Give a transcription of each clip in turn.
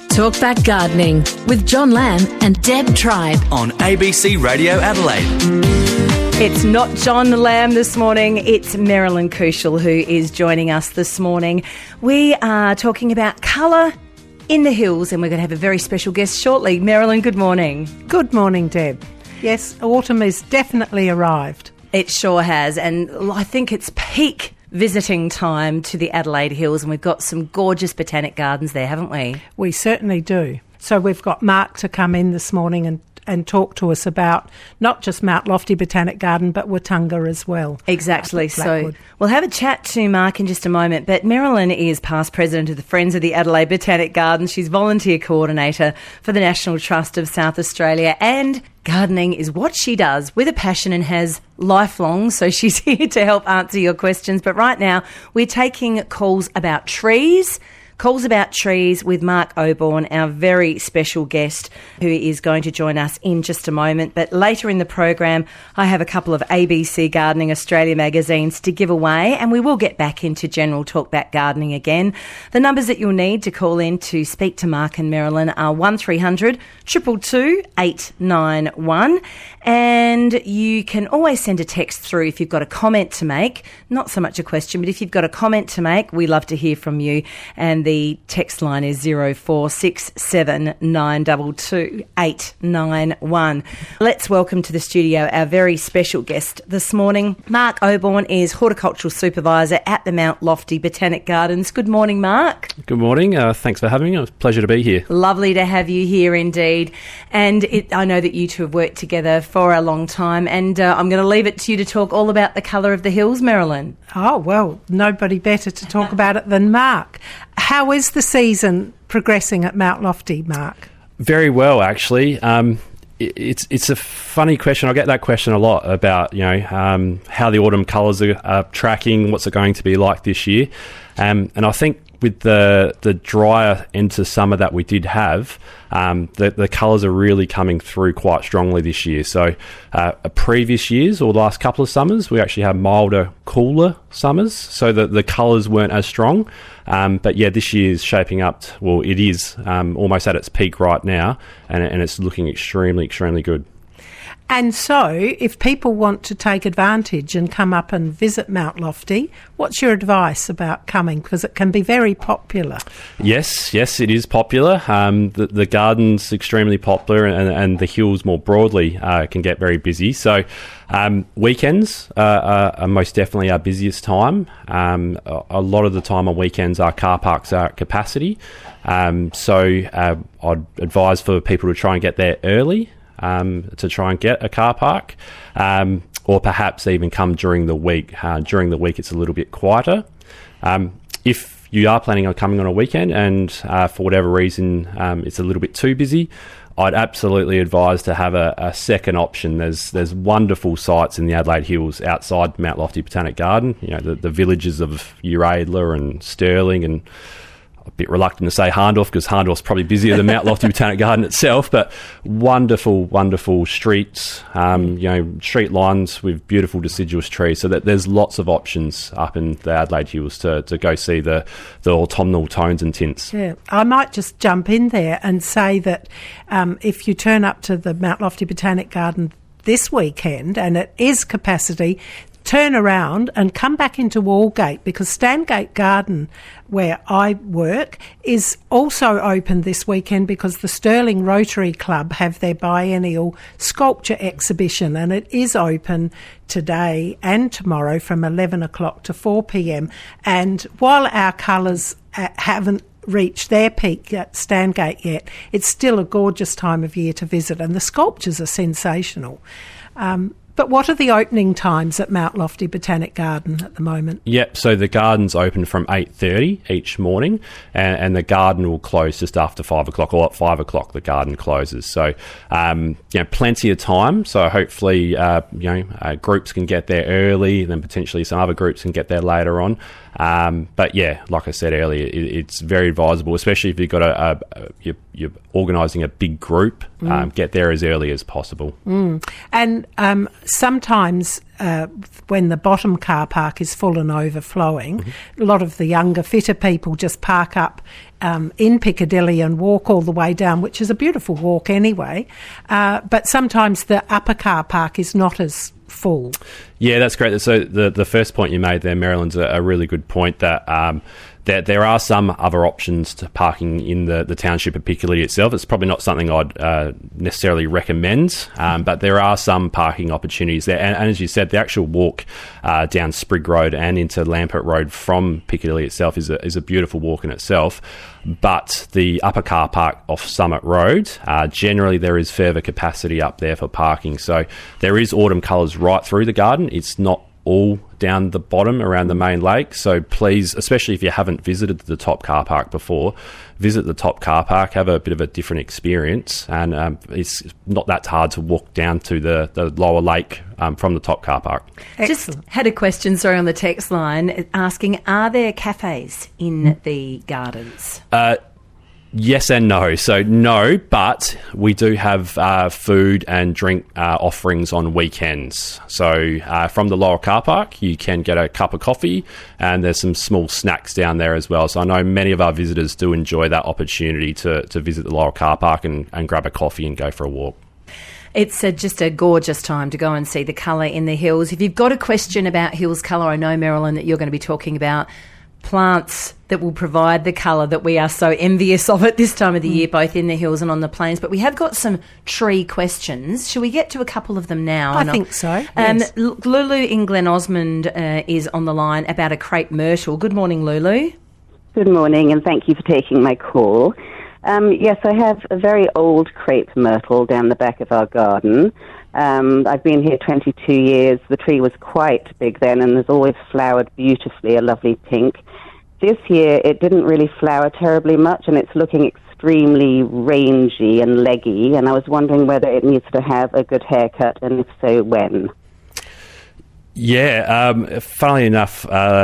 Talkback Gardening with John Lamb and Deb Tribe on ABC Radio Adelaide. It's not John Lamb this morning, it's Marilyn Kushel who is joining us this morning. We are talking about colour in the hills and we're going to have a very special guest shortly. Marilyn, good morning. Good morning, Deb. Yes, autumn has definitely arrived. It sure has, and I think it's peak visiting time to the Adelaide Hills, and we've got some gorgeous botanic gardens there, haven't we? We certainly do. So we've got Mark to come in this morning and talk to us about not just Mount Lofty Botanic Garden, but Watunga as well. Exactly. So we'll have a chat to Mark in just a moment, but Marilyn is past president of the Friends of the Adelaide Botanic Garden. She's volunteer coordinator for the National Trust of South Australia, and gardening is what she does with a passion and has lifelong, so she's here to help answer your questions. But right now, we're taking calls about trees. Calls About Trees with Mark Oborne, our very special guest, who is going to join us in just a moment. But later in the program, I have a couple of ABC Gardening Australia magazines to give away, and we will get back into general talkback gardening again. The numbers that you'll need to call in to speak to Mark and Marilyn are 1300 222 891, and you can always send a text through if you've got a comment to make. Not so much a question, but if you've got a comment to make, we love to hear from you. And the text line is 0467 922 891. Let's welcome to the studio our very special guest this morning. Mark Oborne is Horticultural Supervisor at the Mount Lofty Botanic Gardens. Good morning, Mark. Good morning. Thanks for having me. It's a pleasure to be here. Lovely to have you here indeed. And I know that you two have worked together for a long time, and I'm going to leave it to you to talk all about the colour of the hills, Marilyn. Oh, well, nobody better to talk about it than Mark. How is the season progressing at Mount Lofty, Mark? Very well, actually. It's a funny question. I get that question a lot about, how the autumn colours are tracking, what's it going to be like this year. And I think with the drier into summer that we did have, the colours are really coming through quite strongly this year. So previous years or the last couple of summers, we actually had milder, cooler summers, so the colours weren't as strong. But yeah, this year is shaping up, it is almost at its peak right now, and it's looking extremely, extremely good. And so, if people want to take advantage and come up and visit Mount Lofty, what's your advice about coming? Because it can be very popular. Yes, it is popular. The garden's extremely popular, and the hills more broadly can get very busy. So weekends are most definitely our busiest time. A lot of the time on weekends, our car parks are at capacity. So I'd advise for people to try and get there early, to try and get a car park, or perhaps even come during the week. During the week, it's a little bit quieter. If you are planning on coming on a weekend and for whatever reason it's a little bit too busy, I'd absolutely advise to have a second option. There's wonderful sites in the Adelaide Hills outside Mount Lofty Botanic Garden. The villages of Uradler and Stirling, and a bit reluctant to say Harndorf because Harndorf's probably busier than Mount Lofty Botanic Garden itself, but wonderful, wonderful streets, street lines with beautiful deciduous trees, so that there's lots of options up in the Adelaide Hills to go see the autumnal tones and tints. Yeah, I might just jump in there and say that if you turn up to the Mount Lofty Botanic Garden this weekend and it is capacity, turn around and come back into Wallgate, because Stangate Garden, where I work, is also open this weekend because the Stirling Rotary Club have their biennial sculpture exhibition, and it is open today and tomorrow from 11 o'clock to 4 p.m. And while our colours haven't reached their peak at Stangate yet, it's still a gorgeous time of year to visit, and the sculptures are sensational. But what are the opening times at Mount Lofty Botanic Garden at the moment? Yep, so the garden's open from 8:30 each morning, and the garden will close just after 5 o'clock, or at 5 o'clock the garden closes. So, plenty of time. So hopefully, groups can get there early, then potentially some other groups can get there later on. But yeah, like I said earlier, it's very advisable, especially if you've got you're organising a big group. Get there as early as possible. And sometimes when the bottom car park is full and overflowing, a lot of the younger, fitter people just park up in Piccadilly and walk all the way down, which is a beautiful walk anyway. But sometimes the upper car park is not as full. Yeah, that's great. So the first point you made there, Marilyn's a really good point, that there are some other options to parking in the township of Piccadilly itself. It's probably not something I'd necessarily recommend, but there are some parking opportunities there. And as you said, the actual walk down Sprigg Road and into Lampert Road from Piccadilly itself is a beautiful walk in itself. But the upper car park off Summit Road, generally there is further capacity up there for parking. So there is autumn colours right through the garden. It's not all down the bottom around the main lake. So please, especially if you haven't visited the top car park before, visit the top car park, have a bit of a different experience. And it's not that hard to walk down to the lower lake from the top car park. Just had a question, on the text line asking, are there cafes in the gardens? Yes and no. So no, but we do have food and drink offerings on weekends. So from the lower car park, you can get a cup of coffee, and there's some small snacks down there as well. So I know many of our visitors do enjoy that opportunity to visit the lower car park and grab a coffee and go for a walk. It's just a gorgeous time to go and see the colour in the hills. If you've got a question about hills colour, I know, Marilyn, that you're going to be talking about plants that will provide the colour that we are so envious of at this time of the year, both in the hills and on the plains. But we have got some tree questions. Shall we get to a couple of them now? I think so, yes. Lulu in Glen Osmond is on the line about a crepe myrtle. Good morning, Lulu. Good morning, and thank you for taking my call. Yes, I have a very old crepe myrtle down the back of our garden. I've been here 22 years. The tree was quite big then and has always flowered beautifully, a lovely pink. This year it didn't really flower terribly much, and it's looking extremely rangy and leggy, and I was wondering whether it needs to have a good haircut, and if so, when. Yeah, funnily enough,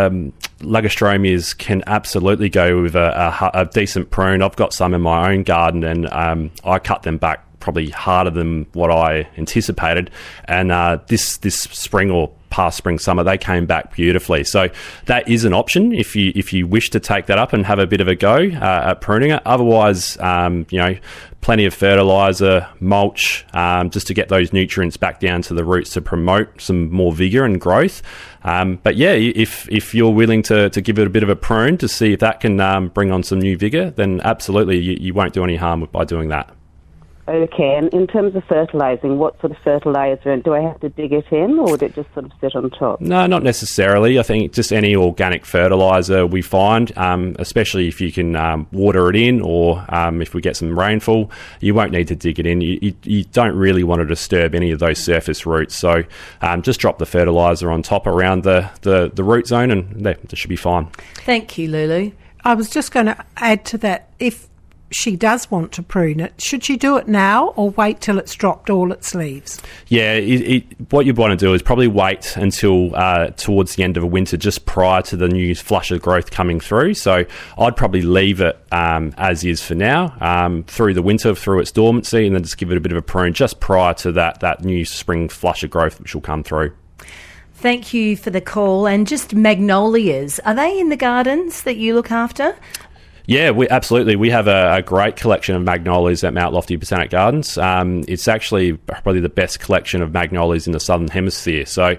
Lagostromias can absolutely go with a decent prune. I've got some in my own garden, and I cut them back probably harder than what I anticipated. And this spring or past spring, summer, they came back beautifully. So that is an option if you wish to take that up and have a bit of a go at pruning it. Otherwise, plenty of fertiliser, mulch, just to get those nutrients back down to the roots to promote some more vigour and growth. But yeah, if you're willing to give it a bit of a prune to see if that can bring on some new vigour, then absolutely you won't do any harm by doing that. Okay, and in terms of fertilising, what sort of fertiliser, and do I have to dig it in, or would it just sort of sit on top? No, not necessarily. I think just any organic fertiliser we find, especially if you can water it in, or if we get some rainfall, you won't need to dig it in. You don't really want to disturb any of those surface roots, so just drop the fertiliser on top around the root zone, and that should be fine. Thank you, Lulu. I was just going to add to that, if she does want to prune it, should she do it now or wait till it's dropped all its leaves? Yeah, what you'd want to do is probably wait until towards the end of a winter, just prior to the new flush of growth coming through. So I'd probably leave it as is for now, through the winter, through its dormancy, and then just give it a bit of a prune just prior to that new spring flush of growth which will come through. Thank you for the call. And just magnolias, are they in the gardens that you look after? Yeah, absolutely. We have a great collection of magnolias at Mount Lofty Botanic Gardens. It's actually probably the best collection of magnolias in the Southern Hemisphere. So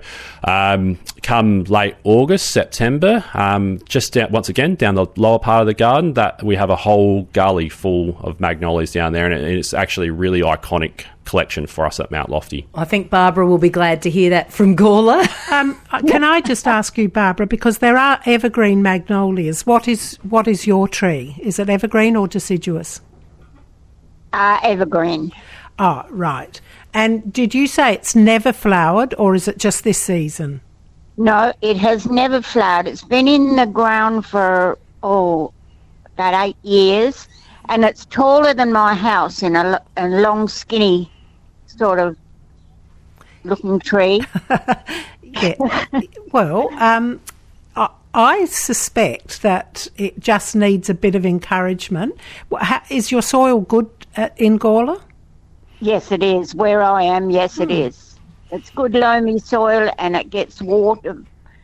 come late August, September, once again, down the lower part of the garden, that we have a whole gully full of magnolias down there, and it's actually a really iconic collection for us at Mount Lofty. I think Barbara will be glad to hear that from Gawler. Can I just ask you, Barbara, because there are evergreen magnolias, what is your tree? Is it evergreen or deciduous? Evergreen. Oh, right. And did you say it's never flowered, or is it just this season? No, it has never flowered. It's been in the ground for, about 8 years, and it's taller than my house in a long, skinny sort of looking tree. Yeah. Well, I suspect that it just needs a bit of encouragement. Is your soil good in Gawler? Yes, it is. Where I am, yes, it is. It's good loamy soil, and it gets watered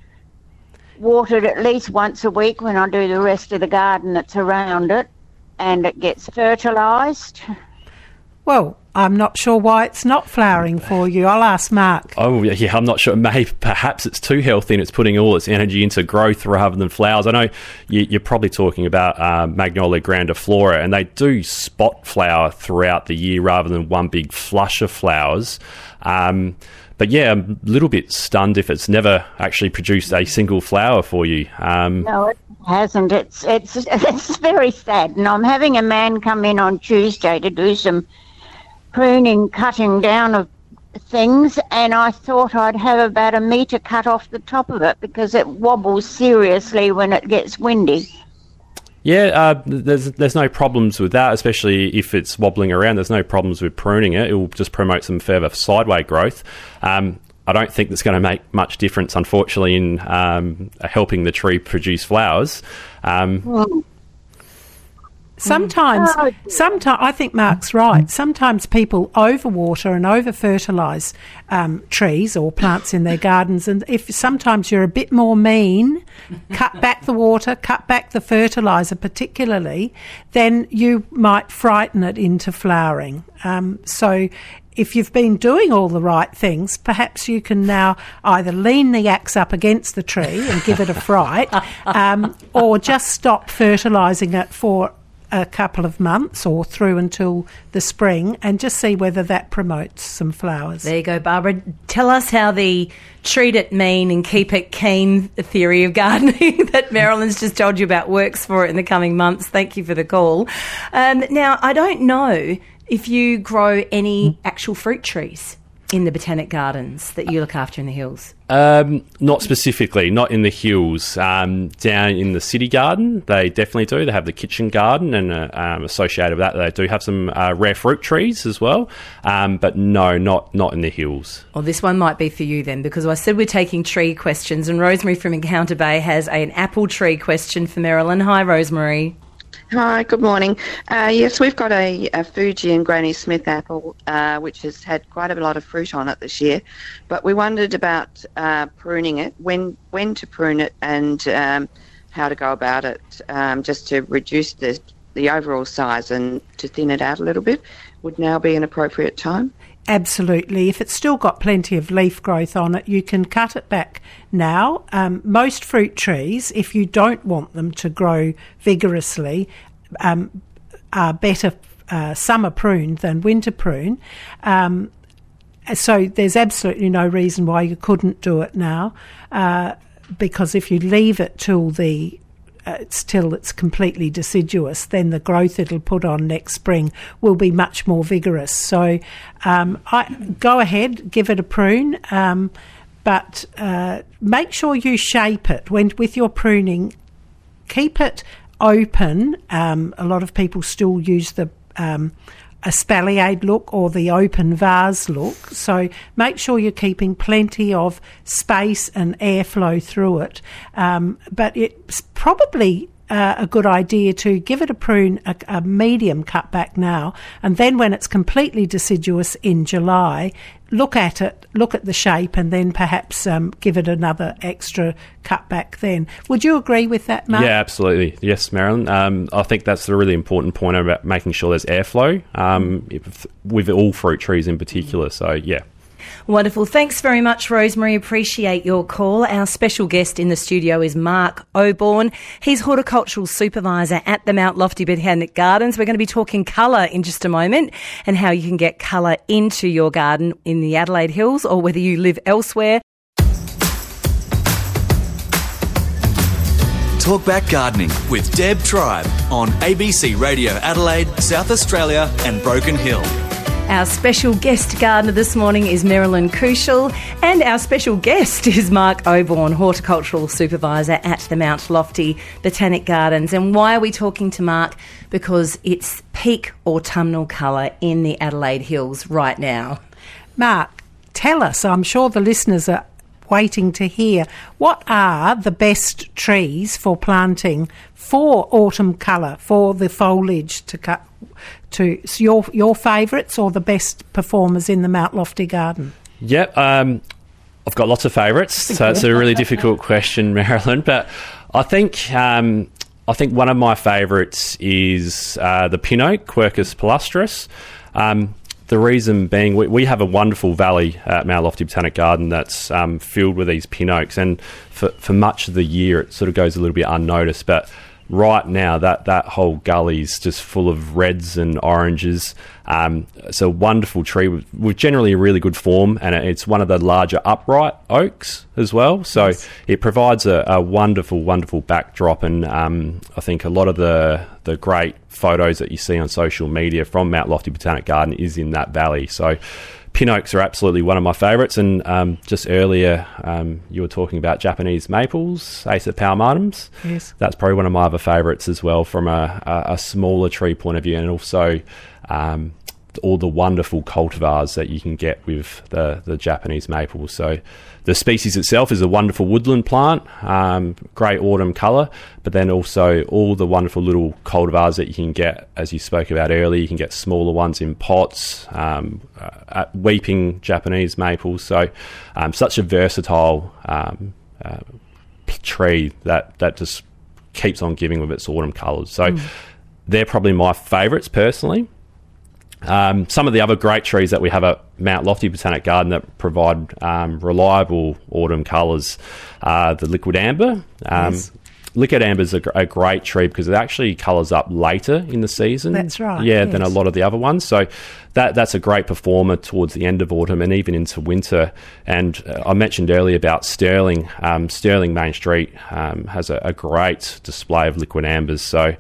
at least once a week when I do the rest of the garden that's around it, and it gets fertilised. Well, I'm not sure why it's not flowering for you. I'll ask Mark. Oh, yeah, I'm not sure. Perhaps it's too healthy and it's putting all its energy into growth rather than flowers. I know you're probably talking about Magnolia grandiflora, and they do spot flower throughout the year rather than one big flush of flowers. But yeah, I'm a little bit stunned if it's never actually produced a single flower for you. No, it hasn't. It's very sad. And I'm having a man come in on Tuesday to do some pruning, cutting down of things, and I thought I'd have about 1 metre cut off the top of it because it wobbles seriously when it gets windy. Yeah, there's no problems with that, especially if it's wobbling around. There's no problems with pruning it. It will just promote some further sideway growth. I don't think that's going to make much difference, unfortunately, in helping the tree produce flowers. Sometimes, I think Mark's right. Sometimes people overwater and over-fertilise trees or plants in their gardens, and if sometimes you're a bit more mean, cut back the water, cut back the fertiliser particularly, then you might frighten it into flowering. So if you've been doing all the right things, perhaps you can now either lean the axe up against the tree and give it a fright, or just stop fertilising it for a couple of months or through until the spring and just see whether that promotes some flowers. There you go, Barbara. Tell us how the treat it mean and keep it keen theory of gardening that Marilyn's just told you about works for it in the coming months. Thank you for the call. Now, I don't know if you grow any actual fruit trees in the Botanic Gardens that you look after in the hills. Not specifically, not in the hills. Down in the city garden, they definitely do. They have the kitchen garden, and associated with that, they do have some rare fruit trees as well. But no, not in the hills. Well, this one might be for you then, because I said we're taking tree questions, and Rosemary from Encounter Bay has an apple tree question for Marilyn. Hi, Rosemary. Hi, good morning. Yes, we've got a Fuji and Granny Smith apple, which has had quite a lot of fruit on it this year. But we wondered about pruning it, when to prune it, and how to go about it, just to reduce the overall size and to thin it out a little bit. Would now be an appropriate time? Absolutely. If it's still got plenty of leaf growth on it, you can cut it back now. Most fruit trees, if you don't want them to grow vigorously, are better summer pruned than winter prune. So there's absolutely no reason why you couldn't do it now, because if you leave it till it's completely deciduous, then the growth it'll put on next spring will be much more vigorous. So go ahead, give it a prune, but make sure you shape it with your pruning. Keep it open. A lot of people still use the espaliered look or the open vase look, so make sure you're keeping plenty of space and airflow through it, but it's probably a good idea to give it a prune, a medium cutback now, and then when it's completely deciduous in July, look at it, look at the shape, and then perhaps give it another extra cutback then. Would you agree with that, Mark? Yeah, absolutely. Yes, Marilyn. I think that's the really important point about making sure there's airflow with all fruit trees in particular. So, yeah. Wonderful. Thanks very much, Rosemary. Appreciate your call. Our special guest in the studio is Mark Oborne. He's Horticultural Supervisor at the Mount Lofty Botanic Gardens. We're going to be talking colour in just a moment and how you can get colour into your garden in the Adelaide Hills or whether you live elsewhere. Talkback Gardening with Deb Tribe on ABC Radio Adelaide, South Australia and Broken Hill. Our special guest gardener this morning is Marilyn Kuschel, and our special guest is Mark Oborne, Horticultural Supervisor at the Mount Lofty Botanic Gardens. And why are we talking to Mark? Because it's peak autumnal colour in the Adelaide Hills right now. Mark, tell us, I'm sure the listeners are waiting to hear, what are the best trees for planting for autumn colour, for the foliage to cut? To your favourites or the best performers in the Mount Lofty garden? Yep. I've got lots of favourites, so it's a really difficult question, Marilyn. But I think one of my favourites is the pin oak, Quercus palustris. The reason being, we have a wonderful valley at Mount Lofty Botanic Garden that's filled with these pin oaks, and for much of the year it sort of goes a little bit unnoticed, but right now that whole gully is just full of reds and oranges. It's a wonderful tree with generally a really good form, and it's one of the larger upright oaks as well, so yes. It provides a wonderful backdrop, and I think a lot of the great photos that you see on social media from Mount Lofty Botanic Garden is in that valley. So pin oaks are absolutely one of my favourites, and just earlier you were talking about Japanese maples, Acer palmatum. Yes. That's probably one of my other favourites as well from a smaller tree point of view, and also all the wonderful cultivars that you can get with the Japanese maple. So the species itself is a wonderful woodland plant, great autumn colour, but then also all the wonderful little cultivars that you can get, as you spoke about earlier. You can get smaller ones in pots, weeping Japanese maples. So such a versatile tree that just keeps on giving with its autumn colours. So they're probably my favourites personally. Some of the other great trees that we have at Mount Lofty Botanic Garden that provide reliable autumn colours are the liquid amber. Yes. Liquid amber is a great tree because it actually colours up later in the season. That's right. Yeah, yes. than a lot of the other ones. So that's a great performer towards the end of autumn and even into winter. And I mentioned earlier about Stirling. Stirling Main Street has a great display of liquid ambers. So,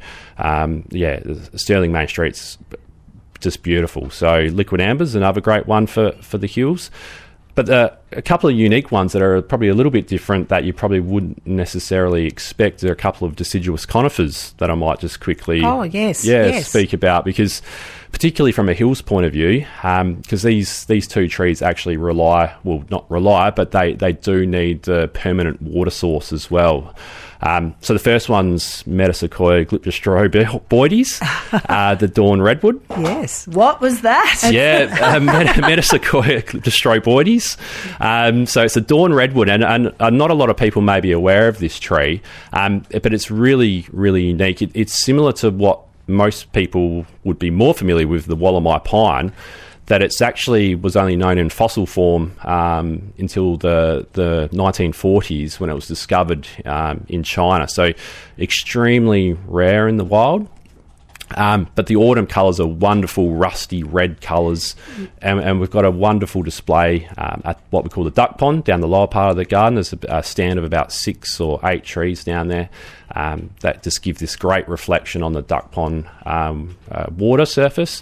Stirling Main Street's just beautiful. So liquid amber's another great one for the hills. But a couple of unique ones that are probably a little bit different that you probably wouldn't necessarily expect. There are a couple of deciduous conifers that I might just quickly speak about, because particularly from a hills point of view, because these two trees actually not rely, but they do need the permanent water source as well. So the first one's Metasequoia glyptostroboides, the dawn redwood. Yes. What was that? Yeah, Metasequoia glyptostroboides. So it's a dawn redwood, and not a lot of people may be aware of this tree, but it's really, really unique. It's similar to what most people would be more familiar with, the Wollemi pine, that it's actually was only known in fossil form until the 1940s when it was discovered in China. So extremely rare in the wild. But the autumn colours are wonderful rusty red colours, and we've got a wonderful display at what we call the duck pond down the lower part of the garden. There's a stand of about 6 or 8 trees down there that just give this great reflection on the duck pond water surface.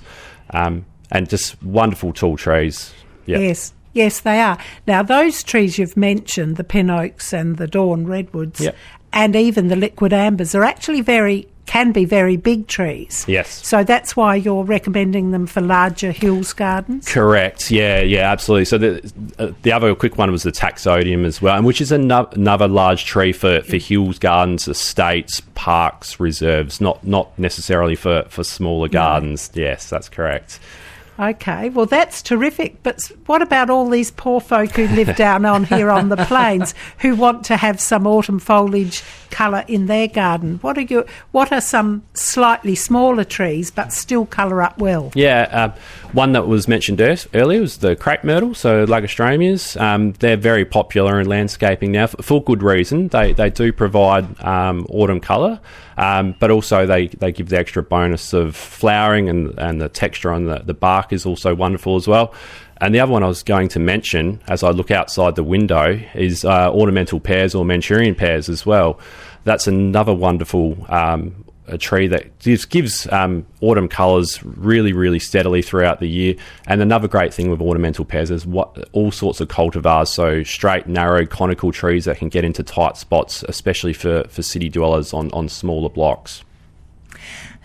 And just wonderful tall trees. Yep. Yes, they are. Now, those trees you've mentioned, the pin oaks and the dawn redwoods, yep, and even the liquid ambers, are actually can be very big trees. Yes. So that's why you're recommending them for larger hills gardens? Correct. Yeah, absolutely. So the other quick one was the taxodium as well, and which is another large tree for hills gardens, estates, parks, reserves, not necessarily for smaller gardens. No. Yes, that's correct. Okay, well, that's terrific. But what about all these poor folk who live down on here on the plains who want to have some autumn foliage colour in their garden? What are some slightly smaller trees but still colour up well? Yeah, one that was mentioned earlier was the crepe myrtle, so Lagostromias. They're very popular in landscaping now for good reason. They do provide autumn colour, but also they give the extra bonus of flowering, and the texture on the bark is also wonderful as well. And the other one I was going to mention as I look outside the window is ornamental pears or Manchurian pears as well. That's another wonderful a tree that gives autumn colours really, really steadily throughout the year. And another great thing with ornamental pears is all sorts of cultivars, so straight, narrow, conical trees that can get into tight spots, especially for city dwellers on smaller blocks.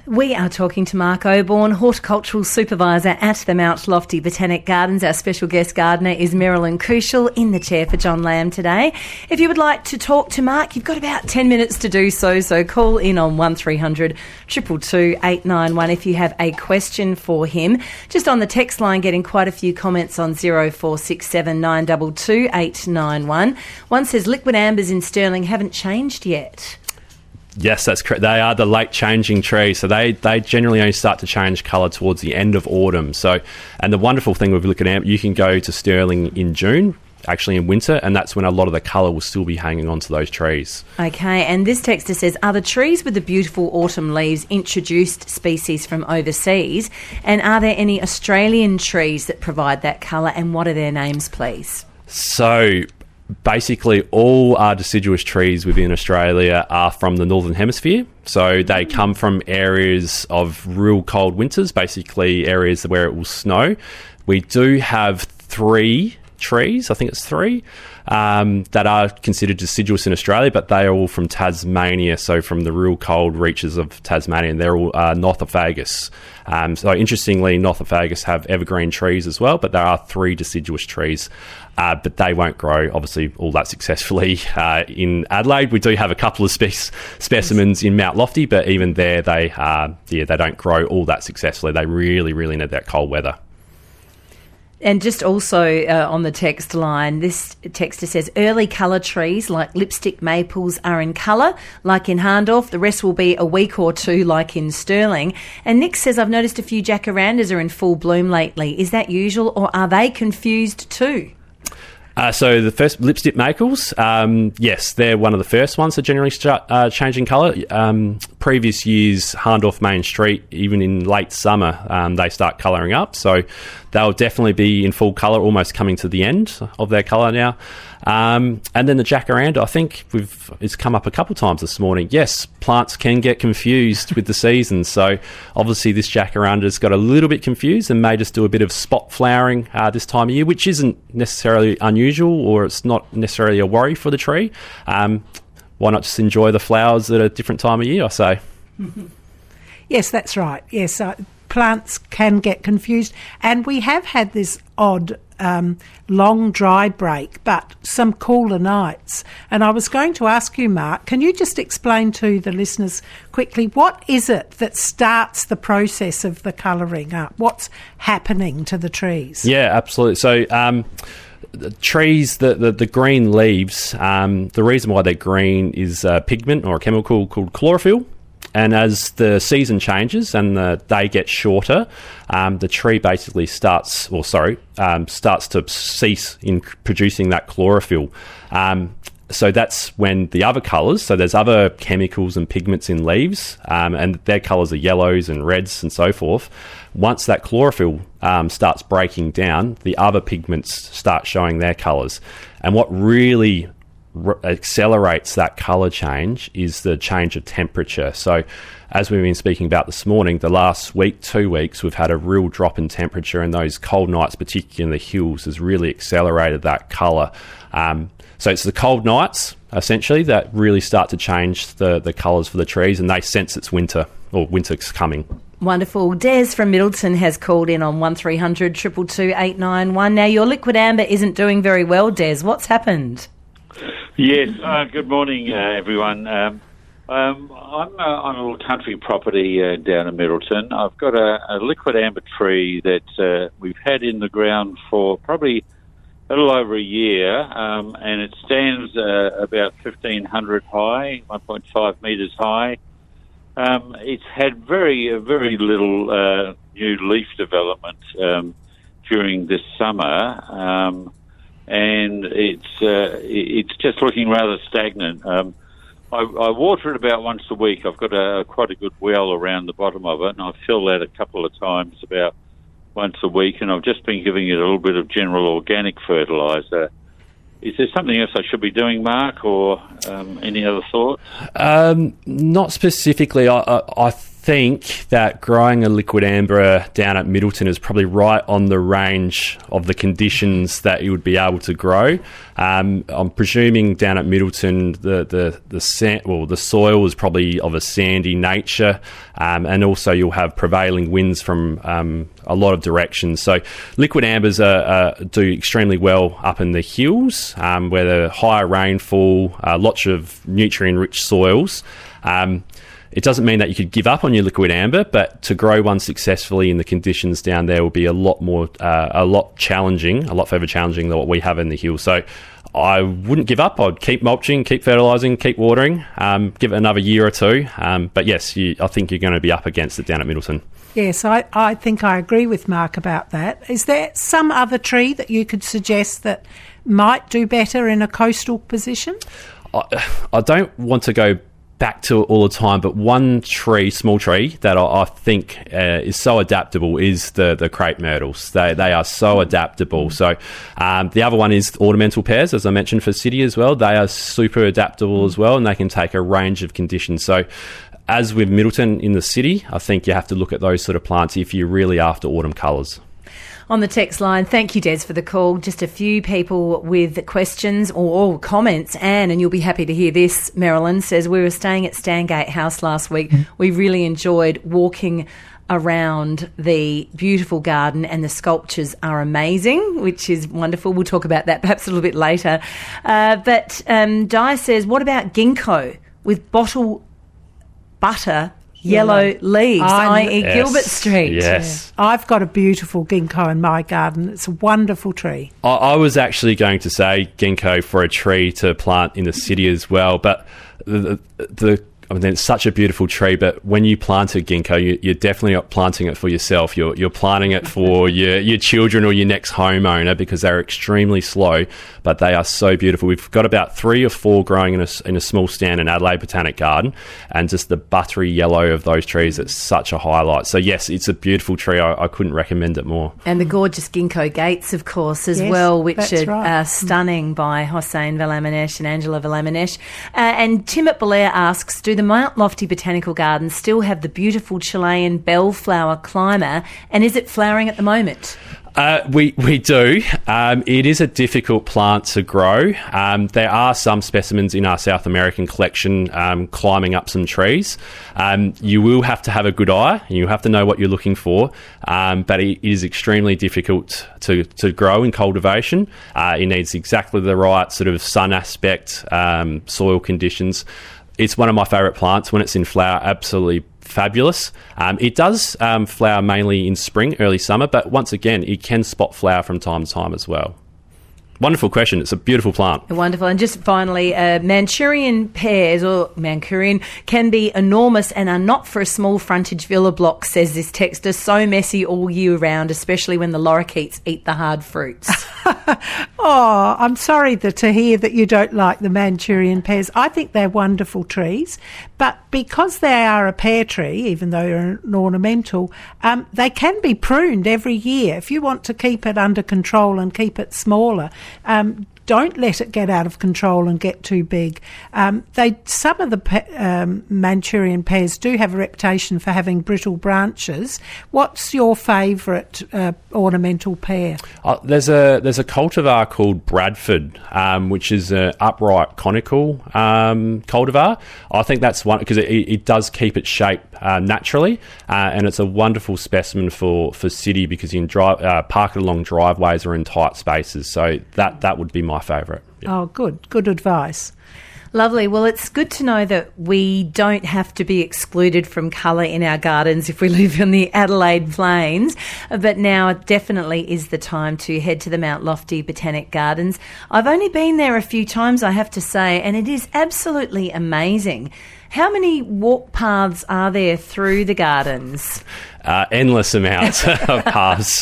We are talking to Mark Oborne, Horticultural Supervisor at the Mount Lofty Botanic Gardens. Our special guest gardener is Marilyn Kuschel, in the chair for John Lamb today. If you would like to talk to Mark, you've got about 10 minutes to do so, so call in on 1300 222 891 if you have a question for him. Just on the text line, getting quite a few comments on 0467 922 891. One says liquid ambers in Stirling haven't changed yet. Yes, that's correct. They are the late changing trees, so they generally only start to change colour towards the end of autumn. So, and the wonderful thing with liquid amber, you can go to Stirling in June, actually in winter, and that's when a lot of the colour will still be hanging on to those trees. Okay, and this texter says, are the trees with the beautiful autumn leaves introduced species from overseas? And are there any Australian trees that provide that colour, and what are their names, please? So, basically, all our deciduous trees within Australia are from the Northern Hemisphere. So they come from areas of real cold winters, basically areas where it will snow. We do have 3 trees, I think it's 3, that are considered deciduous in Australia, but they are all from Tasmania, so from the real cold reaches of Tasmania, and they're all Nothofagus. So interestingly, Nothofagus have evergreen trees as well, but there are 3 deciduous trees. But they won't grow, obviously, all that successfully in Adelaide. We do have a couple of specimens in Mount Lofty, but even there, they don't grow all that successfully. They really, really need that cold weather. And just also on the text line, this texter says early colour trees like lipstick maples are in colour, like in Harndorf. The rest will be a week or 2, like in Stirling. And Nick says, I've noticed a few jacarandas are in full bloom lately. Is that usual, or are they confused too? So the first lipstick maples, yes, they're one of the first ones that generally start changing colour. Previous years, Harndorf Main Street, even in late summer, they start colouring up. So they'll definitely be in full colour, almost coming to the end of their colour now. And then the jacaranda, I think it's come up a couple of times this morning. Yes, plants can get confused with the seasons. So obviously this jacaranda's got a little bit confused and may just do a bit of spot flowering this time of year, which isn't necessarily unusual, or it's not necessarily a worry for the tree. Why not just enjoy the flowers at a different time of year, I say. Yes, that's right. Yes, plants can get confused. And we have had this odd long dry break, but some cooler nights. And I was going to ask you, Mark, can you just explain to the listeners quickly, what is it that starts the process of the colouring up? What's happening to the trees? Yeah, absolutely. So the trees, the green leaves, the reason why they're green is a pigment or a chemical called chlorophyll. And as the season changes and the day gets shorter, the tree basically starts to cease in producing that chlorophyll. So that's when the other colours, so there's other chemicals and pigments in leaves, and their colours are yellows and reds and so forth. Once that chlorophyll starts breaking down, the other pigments start showing their colours. And what really accelerates that colour change is the change of temperature. So as we've been speaking about this morning, the last week, 2 weeks, we've had a real drop in temperature, and those cold nights, particularly in the hills, has really accelerated that colour. So it's the cold nights, essentially, that really start to change the colours for the trees, and they sense it's winter, or winter's coming. Wonderful. Des from Middleton has called in on 1300 222 891. Now, your liquid amber isn't doing very well, Des. What's happened? Yes, good morning, everyone. I'm on a little country property down in Middleton. I've got a liquid amber tree that we've had in the ground for probably a little over a year, and it stands about 1,500 high, 1.5 metres high. It's had very little new leaf development during this summer. And it's just looking rather stagnant. I water it about once a week. I've got quite a good well around the bottom of it, and I fill that a couple of times about once a week, and I've just been giving it a little bit of general organic fertiliser. Is there something else I should be doing, Mark, or any other thoughts? Not specifically. I think that growing a liquid amber down at Middleton is probably right on the range of the conditions that you would be able to grow. I'm presuming down at Middleton the soil is probably of a sandy nature, and also you'll have prevailing winds from a lot of directions. So liquid ambers do extremely well up in the hills where there are higher rainfall, lots of nutrient-rich soils. It doesn't mean that you could give up on your liquid amber, but to grow one successfully in the conditions down there will be a lot further challenging than what we have in the hills. So I wouldn't give up. I'd keep mulching, keep fertilising, keep watering, give it another year or two. But yes, I think you're going to be up against it down at Middleton. Yes, I think I agree with Mark about that. Is there some other tree that you could suggest that might do better in a coastal position? I don't want to go back to it all the time, but one small tree that I think is so adaptable is the crepe myrtles. They are so adaptable. So the other one is ornamental pears, as I mentioned, for city as well. They are super adaptable as well, and they can take a range of conditions. So as with Middleton in the city, I think you have to look at those sort of plants if you're really after autumn colours. On the text line, thank you, Des, for the call. Just a few people with questions or comments. Anne, and you'll be happy to hear this, Marilyn, says, we were staying at Stangate House last week. We really enjoyed walking around the beautiful garden, and the sculptures are amazing, which is wonderful. We'll talk about that perhaps a little bit later. But Di says, what about ginkgo with bottle butter yellow leaves, i.e. Yes. Gilbert Street? Yes. Yeah. I've got a beautiful ginkgo in my garden. It's a wonderful tree. I was actually going to say ginkgo for a tree to plant in the city as well, but it's such a beautiful tree, but when you plant a ginkgo, you're definitely not planting it for yourself. You're planting it for your children or your next homeowner, because they're extremely slow, but they are so beautiful. We've got about 3 or 4 growing in a small stand in Adelaide Botanic Garden, and just the buttery yellow of those trees, it's such a highlight. So yes, it's a beautiful tree. I couldn't recommend it more. And the gorgeous ginkgo gates, of course, as well, which are stunning, by Hossein Valamanesh and Angela Valamanesh. And Tim at Belair asks, do the Mount Lofty Botanical Gardens still have the beautiful Chilean bellflower climber, and is it flowering at the moment? We do. It is a difficult plant to grow. There are some specimens in our South American collection climbing up some trees. You will have to have a good eye, and you have to know what you're looking for, but it is extremely difficult to grow in cultivation. It needs exactly the right sort of sun aspect, soil conditions. It's one of my favourite plants. When it's in flower, absolutely fabulous. It does flower mainly in spring, early summer, but once again, it can spot flower from time to time as well. Wonderful question. It's a beautiful plant. Wonderful. And just finally, Manchurian pears, or Mancurian, can be enormous and are not for a small frontage villa block, says this texter. So messy all year round, especially when the lorikeets eat the hard fruits. Oh, I'm sorry to hear that you don't like the Manchurian pears. I think they're wonderful trees, but because they are a pear tree, even though they're an ornamental, they can be pruned every year. If you want to keep it under control and keep it smaller, don't let it get out of control and get too big. Some of the Manchurian pears do have a reputation for having brittle branches. What's your favourite ornamental pear? There's a cultivar called Bradford, which is an upright conical cultivar. I think that's one because it does keep its shape naturally, and it's a wonderful specimen for city, because you can park it along driveways or in tight spaces. So that would be my favourite. Yep. Oh, good advice. Lovely. Well, it's good to know that we don't have to be excluded from colour in our gardens if we live in the Adelaide Plains. But now definitely is the time to head to the Mount Lofty Botanic Gardens. I've only been there a few times, I have to say, and it is absolutely amazing. How many walk paths are there through the gardens? Endless amounts of paths.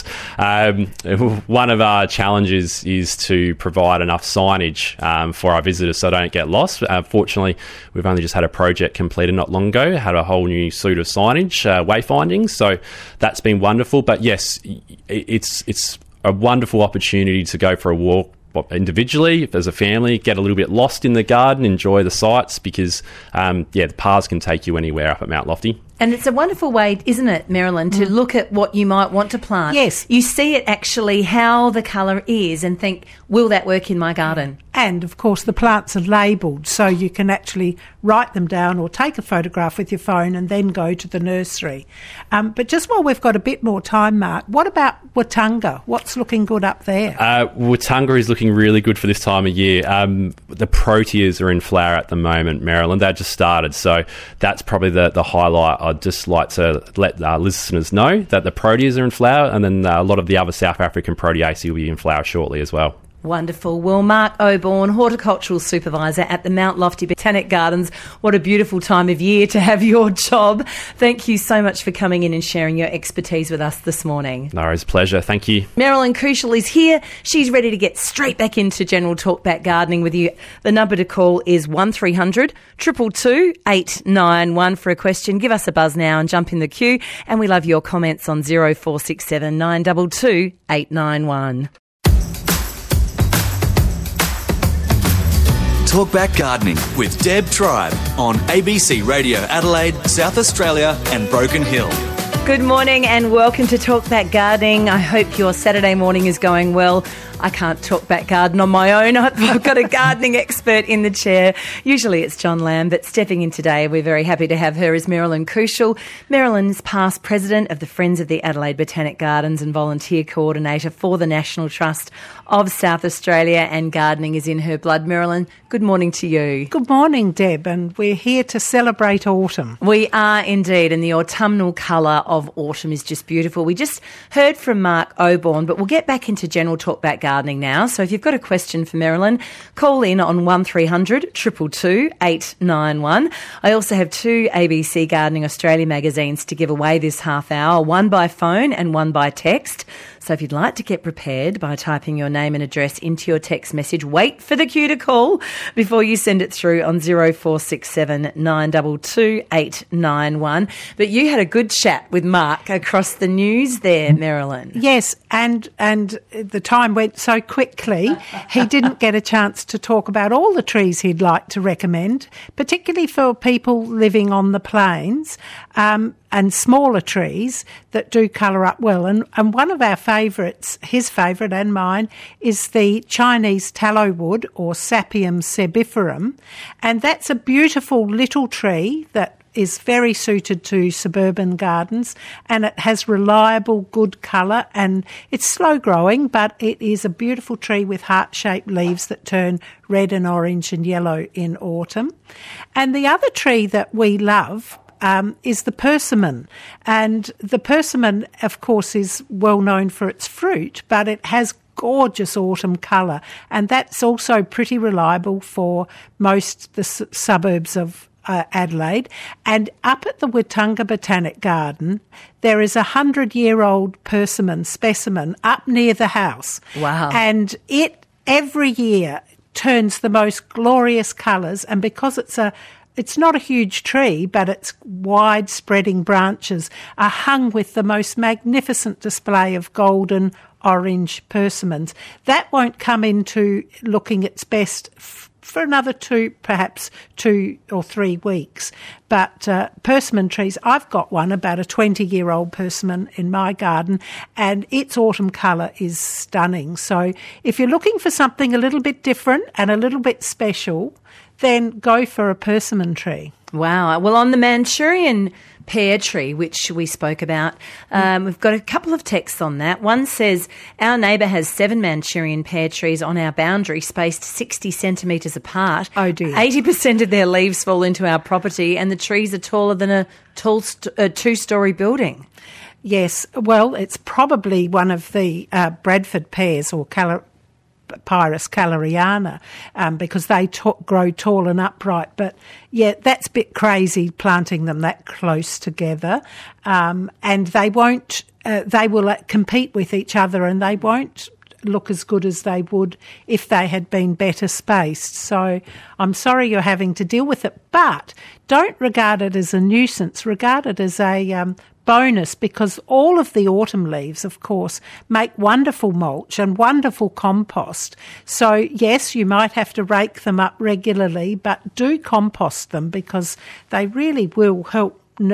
One of our challenges is to provide enough signage for our visitors so they don't get lost. Fortunately, we've only just had a project completed not long ago, had a whole new suite of signage, wayfinding, so that's been wonderful. But yes, it's a wonderful opportunity to go for a walk individually, if there's a family, get a little bit lost in the garden, enjoy the sights, because the paths can take you anywhere up at Mount Lofty. And it's a wonderful way, isn't it, Marilyn, to look at what you might want to plant. Yes. You see it actually, how the colour is, and think, will that work in my garden? And, of course, the plants are labelled, so you can actually write them down or take a photograph with your phone and then go to the nursery. But just while we've got a bit more time, Mark, what about Watunga? What's looking good up there? Watunga is looking really good for this time of year. The proteas are in flower at the moment, Marilyn. They just started, so that's probably the highlight. I'd just like to let listeners know that the proteas are in flower, and then a lot of the other South African Proteaceae will be in flower shortly as well. Wonderful. Well, Mark Oborne, Horticultural Supervisor at the Mount Lofty Botanic Gardens. What a beautiful time of year to have your job. Thank you so much for coming in and sharing your expertise with us this morning. No, it's a pleasure. Thank you. Marilyn Kuschel is here. She's ready to get straight back into General Talkback Gardening with you. The number to call is 1300 222 891 for a question. Give us a buzz now and jump in the queue. And we love your comments on 0467 922 891. Talkback Gardening with Deb Tribe on ABC Radio Adelaide, South Australia and Broken Hill. Good morning and welcome to Talkback Gardening. I hope your Saturday morning is going well. I can't talk back garden on my own. I've got a gardening expert in the chair. Usually it's John Lamb, but stepping in today, we're very happy to have her, is Marilyn Kuschel. Marilyn's past president of the Friends of the Adelaide Botanic Gardens and volunteer coordinator for the National Trust of South Australia, and gardening is in her blood. Marilyn, good morning to you. Good morning, Deb, and we're here to celebrate autumn. We are indeed, and the autumnal colour of autumn is just beautiful. We just heard from Mark Oborne, but we'll get back into General Talkback Gardening now. So if you've got a question for Marilyn, call in on 1300 222 891. I also have 2 ABC Gardening Australia magazines to give away this half hour, one by phone and one by text. So if you'd like to get prepared by typing your name and address into your text message, wait for the cue to call before you send it through on 0467 922 891. But you had a good chat with Mark across the news there, Marilyn. Yes, and the time went so quickly, he didn't get a chance to talk about all the trees he'd like to recommend, particularly for people living on the plains, and smaller trees that do colour up well. And one of our favourites, his favourite and mine, is the Chinese tallow wood, or Sapium sebiferum. And that's a beautiful little tree that is very suited to suburban gardens, and it has reliable, good colour, and it's slow growing, but it is a beautiful tree with heart-shaped leaves that turn red and orange and yellow in autumn. And the other tree that we love is the persimmon. And the persimmon, of course, is well known for its fruit, but it has gorgeous autumn colour, and that's also pretty reliable for most the suburbs of Adelaide. And up at the Watunga Botanic Garden, there is a 100-year-old persimmon specimen up near the house. Wow. And it every year turns the most glorious colours, and because it's not a huge tree, but its wide spreading branches are hung with the most magnificent display of golden orange persimmons. That won't come into looking its best for another 2 or 3 weeks. But persimmon trees, I've got one, about a 20-year-old persimmon in my garden, and its autumn colour is stunning. So if you're looking for something a little bit different and a little bit special, then go for a persimmon tree. Wow. Well, on the Manchurian pear tree, which we spoke about, we've got a couple of texts on that. One says, our neighbour has 7 Manchurian pear trees on our boundary, spaced 60 centimetres apart. Oh, dear. 80% of their leaves fall into our property, and the trees are taller than a tall 2-storey building. Yes. Well, it's probably one of the Bradford pears, or Pyrus caleriana, because they grow tall and upright. But yeah, that's a bit crazy planting them that close together, and they won't. They will compete with each other, and they won't look as good as they would if they had been better spaced. So I'm sorry you're having to deal with it, but don't regard it as a nuisance. Regard it as a bonus, because all of the autumn leaves, of course, make wonderful mulch and wonderful compost. So yes, you might have to rake them up regularly, but do compost them, because they really will help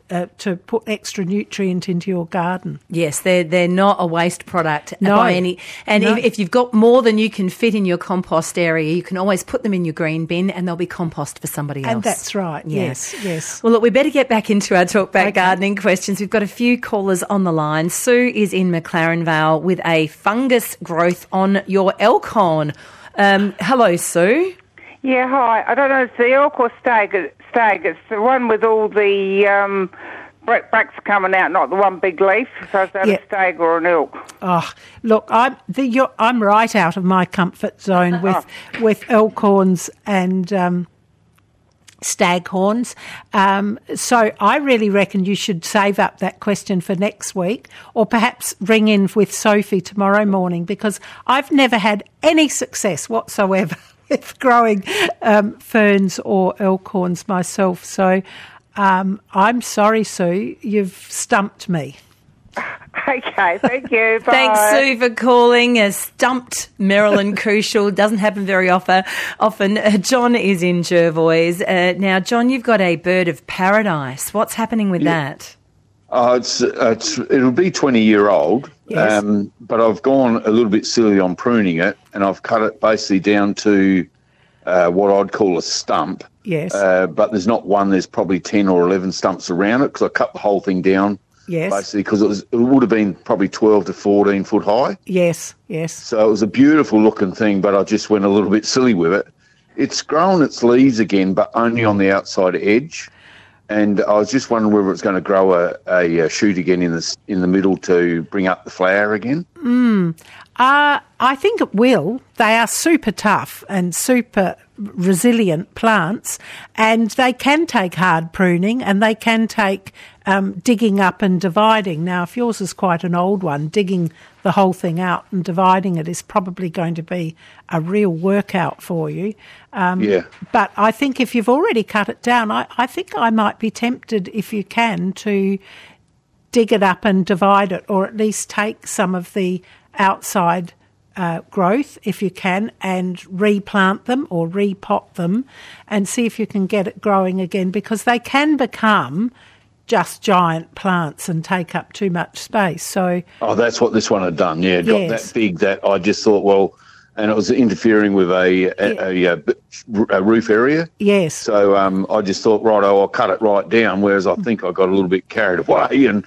to put extra nutrient into your garden. Yes, they're not a waste product No. by any. And No. if you've got more than you can fit in your compost area, you can always put them in your green bin, and they'll be compost for somebody else. And that's right. Yes. Well, look, we better get back into our Talkback Gardening questions. We've got a few callers on the line. Sue is in McLaren Vale with a fungus growth on your elk horn. Hello, Sue. Yeah, hi. I don't know if it's the elk or stag. It's the one with all the bracts coming out, not the one big leaf. So is that a stag or an elk? Oh, look, I'm right out of my comfort zone with elk horns and stag horns. So I really reckon you should save up that question for next week, or perhaps ring in with Sophie tomorrow morning, because I've never had any success whatsoever with growing ferns or elk horns myself. So I'm sorry, Sue, you've stumped me. Okay, thank you. Bye. Thanks, Sue, for calling. A stumped Marilyn Crucial. Doesn't happen very often. John is in Jervois. Now, John, you've got a bird of paradise. What's happening with that? It'll be 20-year-old, Yes. but I've gone a little bit silly on pruning it, and I've cut it basically down to what I'd call a stump. Yes. But there's not one. There's probably 10 or 11 stumps around it, because I cut the whole thing down. Yes. Basically, because it would have been probably 12 to 14 foot high. Yes. So it was a beautiful looking thing, but I just went a little bit silly with it. It's grown its leaves again, but only on the outside edge. And I was just wondering whether it's going to grow a shoot again in the middle to bring up the flower again. I think it will. They are super tough and super resilient plants, and they can take hard pruning, and they can take digging up and dividing. Now, if yours is quite an old one, digging the whole thing out and dividing it is probably going to be a real workout for you. But I think if you've already cut it down, I think I might be tempted, if you can, to dig it up and divide it, or at least take some of the outside growth, if you can, and replant them or repot them and see if you can get it growing again, because they can become just giant plants and take up too much space. So that's what this one had done. Yeah, it got that big that I just thought, well, and it was interfering with a roof area. Yes. So I just thought, right, I'll cut it right down. Whereas I think I got a little bit carried away and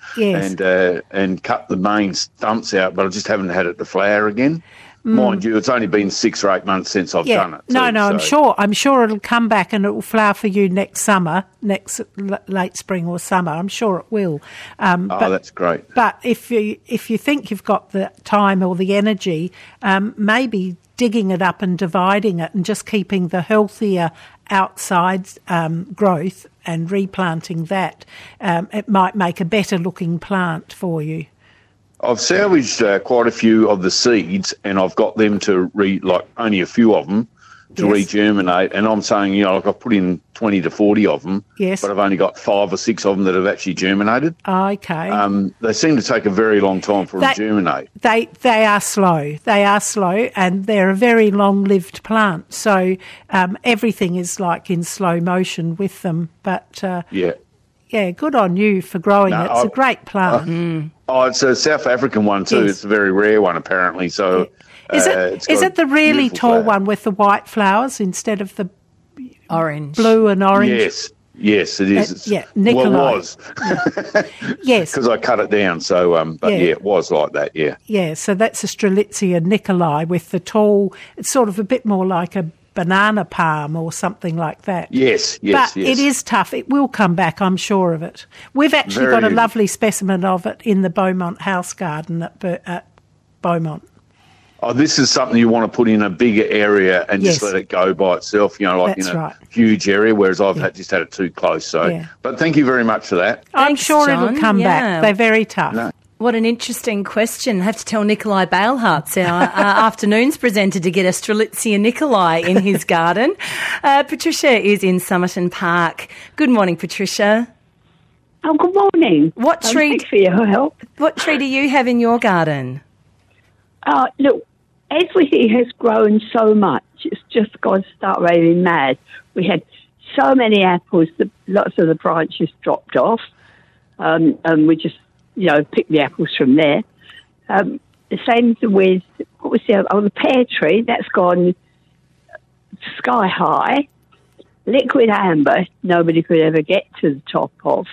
cut the main stumps out, but I just haven't had it to flower again. Mind you, it's only been 6 or 8 months since I've done it. I'm sure it'll come back and it will flower for you next summer, next late spring or summer. I'm sure it will. But that's great. But if you think you've got the time or the energy, maybe digging it up and dividing it and just keeping the healthier outside growth and replanting that, it might make a better looking plant for you. I've salvaged quite a few of the seeds, and I've got them to only a few of them to regerminate. And I'm saying, I've put in 20 to 40 of them, but I've only got 5 or 6 of them that have actually germinated. Okay. They seem to take a very long time for them to germinate. They are slow. They are slow, and they're a very long-lived plant. So everything is like in slow motion with them. But yeah, good on you for growing it. It's a great plant. It's a South African one too. It's a very rare one, apparently. So, is it the really tall one with the white flowers instead of the orange, blue and orange? Yes, it is. Nicolai. Well, it was. Yes, because I cut it down. So, it was like that. Yeah. Yeah. So that's a Strelitzia Nicolai with the tall. It's sort of a bit more like a banana palm or something like that. Yes. But it is tough. It will come back, I'm sure of it. We've actually got a lovely specimen of it in the Beaumont House Garden at Beaumont. Oh, this is something you want to put in a bigger area and just let it go by itself, That's in a right. huge area, whereas I've just had it too close. So, But thank you very much for that. I'm Thanks, sure John. it'll come back. They're very tough. No. What an interesting question. I have to tell Nikolai Bailhartz, our afternoons presenter, to get a Strelitzia Nicolai in his garden. Patricia is in Somerton Park. Good morning, Patricia. Oh, good morning. What tree? Thanks for your help. What tree do you have in your garden? Look, everything has grown so much. It's just got to start raving mad. We had so many apples that lots of the branches dropped off. and we just, pick the apples from there. The same with, what was the pear tree, that's gone sky high. Liquid amber, nobody could ever get to the top of.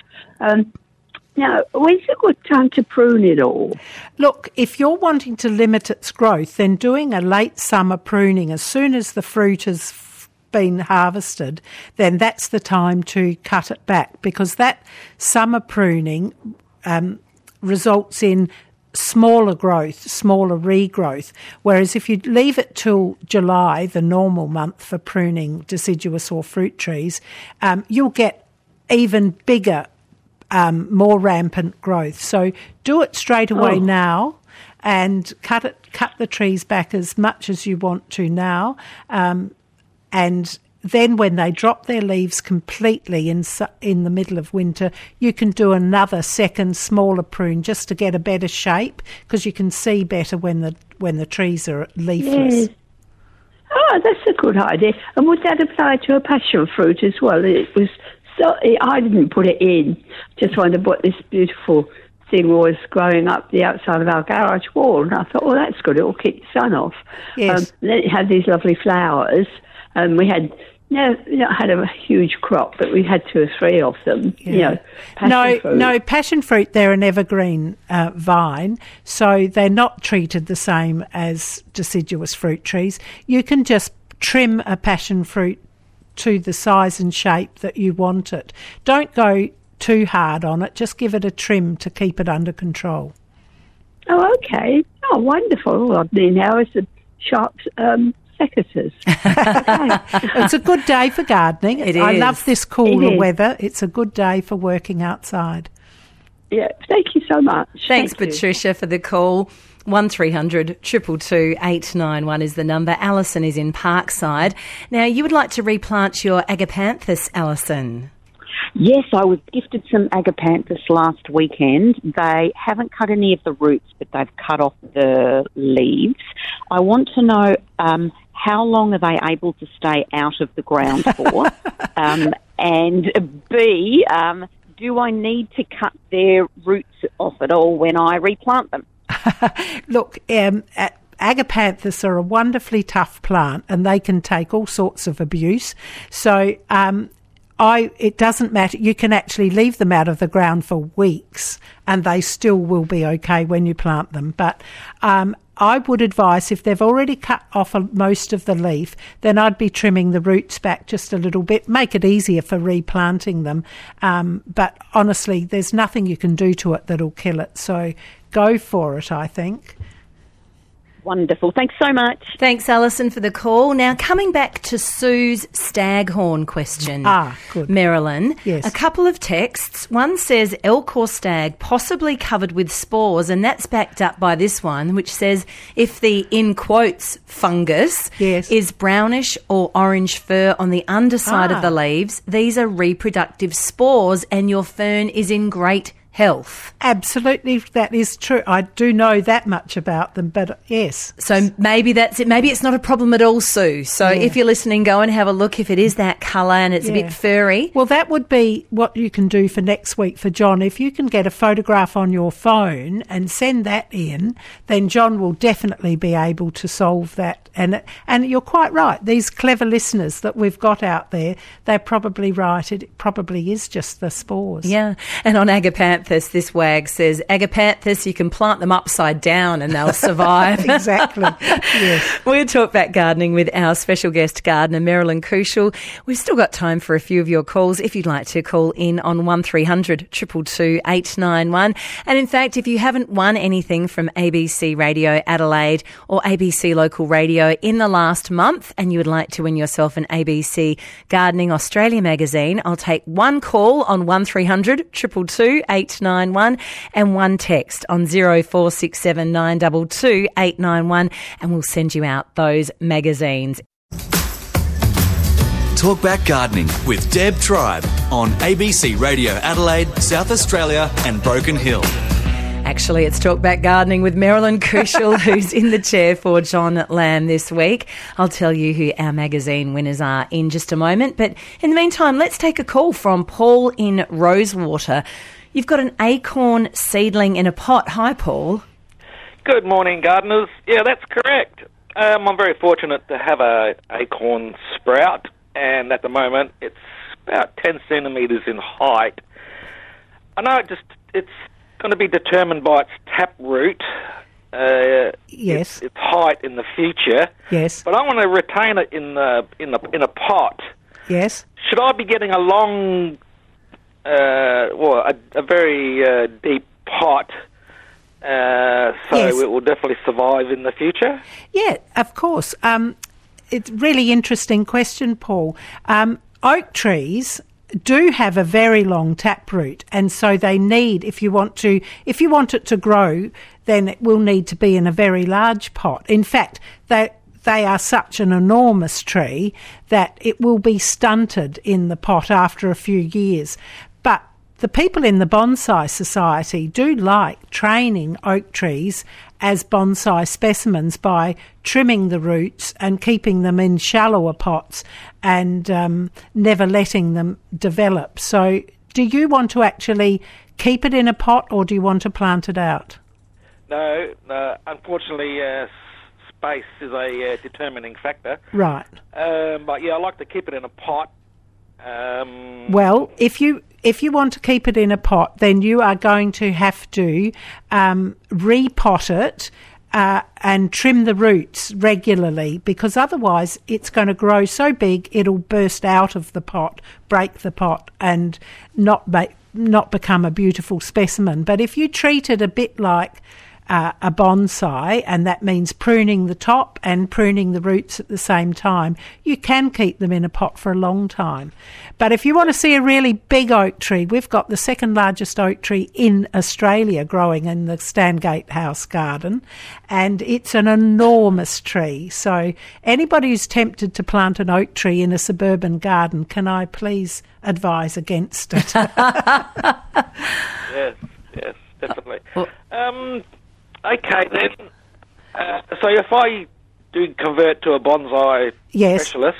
Now, when's a good time to prune it all? Look, if you're wanting to limit its growth, then doing a late summer pruning as soon as the fruit has been harvested, then that's the time to cut it back, because that summer pruning results in smaller growth, smaller regrowth, whereas if you leave it till July, the normal month for pruning deciduous or fruit trees, you'll get even bigger, more rampant growth. So do it straight away now, and cut the trees back as much as you want to now, and then when they drop their leaves completely in the middle of winter, you can do another second smaller prune just to get a better shape, because you can see better when the trees are leafless. Yes. Oh, that's a good idea. And would that apply to a passion fruit as well? I didn't put it in. Just wondered what this beautiful thing was growing up the outside of our garage wall, and I thought, that's good. It will keep the sun off. Yes. Then it had these lovely flowers. We had had a huge crop, but we had 2 or 3 of them. Yeah. Passion fruit. They're an evergreen vine, so they're not treated the same as deciduous fruit trees. You can just trim a passion fruit to the size and shape that you want it. Don't go too hard on it. Just give it a trim to keep it under control. Oh, okay. Oh, wonderful. I mean, now is the sharp secateurs. It's a good day for gardening. I love this cooler weather. It's a good day for working outside. Yeah, thank you so much. Thanks, Patricia, for the call. 1300 222 891 is the number. Alison is in Parkside. Now, you would like to replant your agapanthus, Alison. Yes, I was gifted some agapanthus last weekend. They haven't cut any of the roots, but they've cut off the leaves. I want to know how long are they able to stay out of the ground for? And B, do I need to cut their roots off at all when I replant them? Look, agapanthus are a wonderfully tough plant, and they can take all sorts of abuse. So it doesn't matter. You can actually leave them out of the ground for weeks and they still will be okay when you plant them. But I would advise, if they've already cut off most of the leaf, then I'd be trimming the roots back just a little bit, make it easier for replanting them. But honestly, there's nothing you can do to it that'll kill it. So go for it, I think. Wonderful. Thanks so much. Thanks, Alison, for the call. Now, coming back to Sue's staghorn question. Good. Marilyn. Yes. A couple of texts. One says elk or stag possibly covered with spores, and that's backed up by this one, which says if the, in quotes, fungus is brownish or orange fur on the underside of the leaves, these are reproductive spores and your fern is in great health. Absolutely, that is true. I do know that much about them, but yes. So maybe that's it. Maybe it's not a problem at all, Sue. So if you're listening, go and have a look if it is that colour and it's a bit furry. Well, that would be what you can do for next week for John. If you can get a photograph on your phone and send that in, then John will definitely be able to solve that. And you're quite right. These clever listeners that we've got out there, they're probably right. It probably is just the spores. Yeah. And on agapanthus, this wag says, agapanthus, you can plant them upside down and they'll survive. Exactly. Yes. We'll talk back gardening with our special guest gardener, Marilyn Kuschel. We've still got time for a few of your calls if you'd like to call in on 1300 222 891. And in fact, if you haven't won anything from ABC Radio Adelaide or ABC Local Radio in the last month and you would like to win yourself an ABC Gardening Australia magazine, I'll take one call on 1300 222 891 and one text on 0467 922 891 and we'll send you out those magazines. Talkback Gardening with Deb Tribe on ABC Radio Adelaide, South Australia and Broken Hill. Actually, it's Talkback Gardening with Marilyn Kuschel, who's in the chair for John Lamb this week. I'll tell you who our magazine winners are in just a moment. But in the meantime, let's take a call from Paul in Rosewater. You've got an acorn seedling in a pot. Hi, Paul. Good morning, gardeners. Yeah, that's correct. I'm very fortunate to have a acorn sprout, and at the moment it's about 10 centimetres in height. I know it's going to be determined by its taproot. Yes. Its height in the future. Yes. But I want to retain it in a pot. Yes. Should I be getting a long, a very deep pot? It will definitely survive in the future? Yeah, of course. It's a really interesting question, Paul. Oak trees do have a very long taproot, and so they need, if you want it to grow, then it will need to be in a very large pot. In fact, they are such an enormous tree that it will be stunted in the pot after a few years. But the people in the Bonsai Society do like training oak trees as bonsai specimens by trimming the roots and keeping them in shallower pots and never letting them develop. So do you want to actually keep it in a pot or do you want to plant it out? No, unfortunately, space is a determining factor. Right. But yeah, I like to keep it in a pot. Well, if you want to keep it in a pot, then you are going to have to repot it and trim the roots regularly, because otherwise it's going to grow so big it'll burst out of the pot, break the pot, and not become a beautiful specimen. But if you treat it a bit like a bonsai, and that means pruning the top and pruning the roots at the same time, you can keep them in a pot for a long time. But if you want to see a really big oak tree, we've got the second largest oak tree in Australia growing in the Stangate House garden, and it's an enormous tree. So anybody who's tempted to plant an oak tree in a suburban garden, can I please advise against it? Yes, definitely. Okay, then. So if I do convert to a bonsai specialist,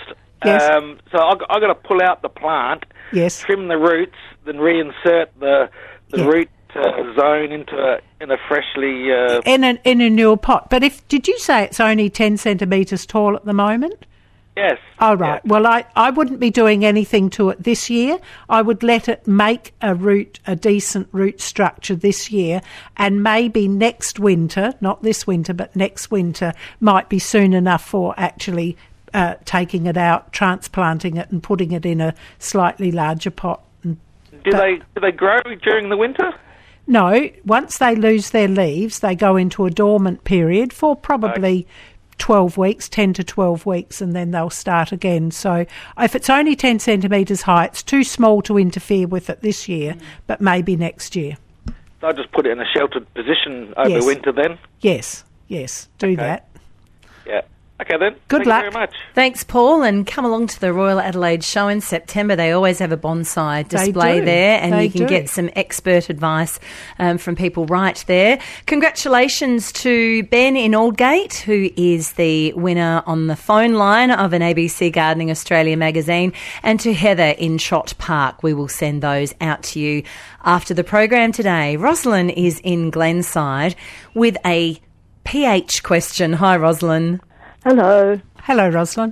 so I've got to pull out the plant, trim the roots, then reinsert the root zone in a freshly in a newer pot. But did you say it's only 10 centimetres tall at the moment? Yes. Oh, right. Yeah. Well, I wouldn't be doing anything to it this year. I would let it make a decent root structure this year, and maybe next winter, not this winter, but next winter might be soon enough for actually taking it out, transplanting it and putting it in a slightly larger pot. Do they grow during the winter? No. Once they lose their leaves, they go into a dormant period for probably 12 weeks, 10 to 12 weeks, and then they'll start again. So if it's only 10 centimetres high, it's too small to interfere with it this year, but maybe next year. So I'll just put it in a sheltered position over winter then? Yes, do that. Yeah. Okay then. Good luck. luck. Thank you very much. Thanks, Paul, and come along to the Royal Adelaide Show in September. They always have a bonsai display there, and you can get some expert advice from people right there. Congratulations to Ben in Aldgate, who is the winner on the phone line of an ABC Gardening Australia magazine, and to Heather in Trott Park. We will send those out to you after the program today. Rosalind is in Glenside with a pH question. Hi, Rosalind. Hello. Hello, Rosalind.